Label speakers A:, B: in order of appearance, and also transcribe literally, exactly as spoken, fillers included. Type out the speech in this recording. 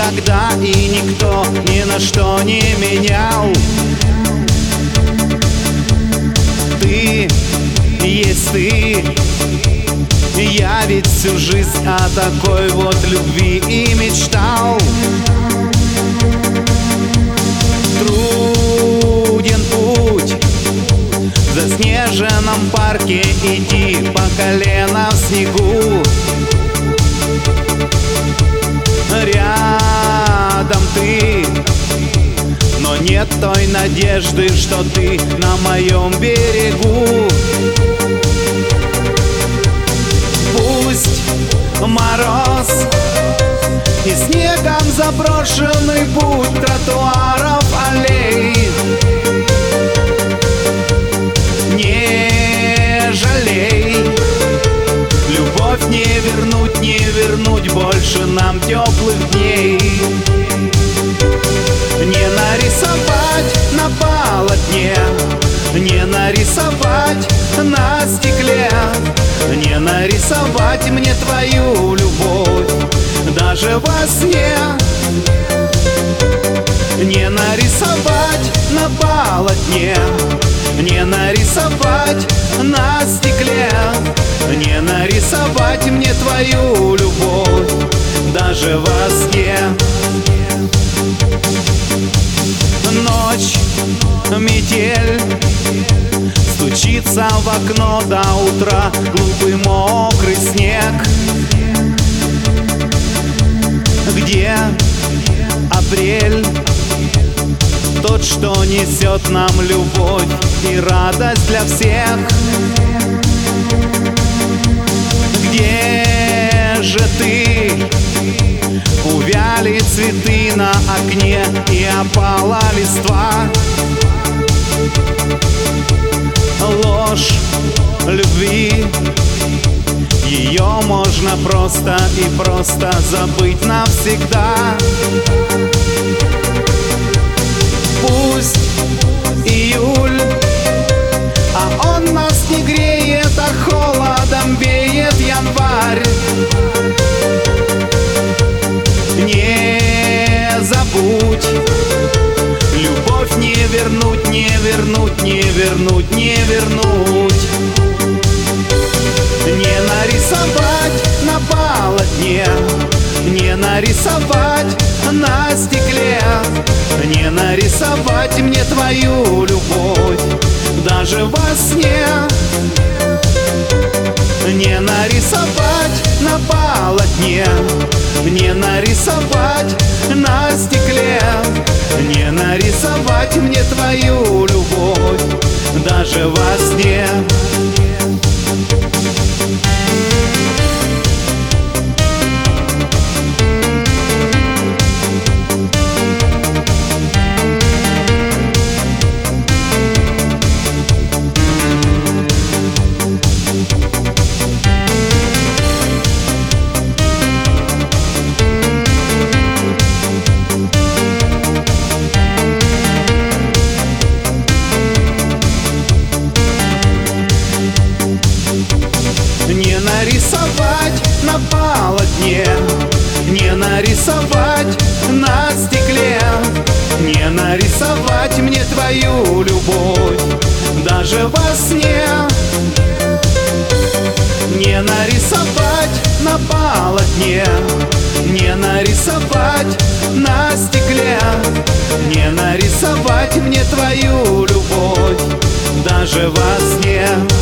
A: никогда и никто ни на что не менял. Ты есть ты. Я ведь всю жизнь о такой вот любви и мечтал. Труден путь в заснеженном парке, иди по колено в снегу. Рядом ты, но нет той надежды, что ты на моем берегу. Пусть мороз и снегом заброшенный путь тротуаров, аллей, не жалей. Любовь не вернуть, не вернуть больше нам теплых дней. Не нарисовать на полотне, не нарисовать на стекле, не нарисовать мне твою любовь даже во сне. Не нарисовать на полотне, не нарисовать на стекле, не нарисовать мне твою любовь даже во сне. Ночь, метель, стучится в окно до утра глупый мокрый снег. Где апрель, тот, что несет нам любовь и радость для всех? Где же ты? Увяли цветы на окне и опала листва. Ложь любви, ее можно просто и просто забыть навсегда. Пусть июль, а он нас не греет, а холодом веет январь. Не забудь, любовь не вернуть, не вернуть, не вернуть, не вернуть. Не нарисовать на полотне, не нарисовать на стекле, не нарисовать мне твою любовь даже во сне. Не нарисовать на полотне, не нарисовать на стекле, не нарисовать мне твою любовь даже во сне. Не нарисовать на полотне, не нарисовать на стекле, не нарисовать мне твою любовь даже во сне. Не нарисовать на полотне, не нарисовать на стекле, не нарисовать мне твою любовь даже во сне.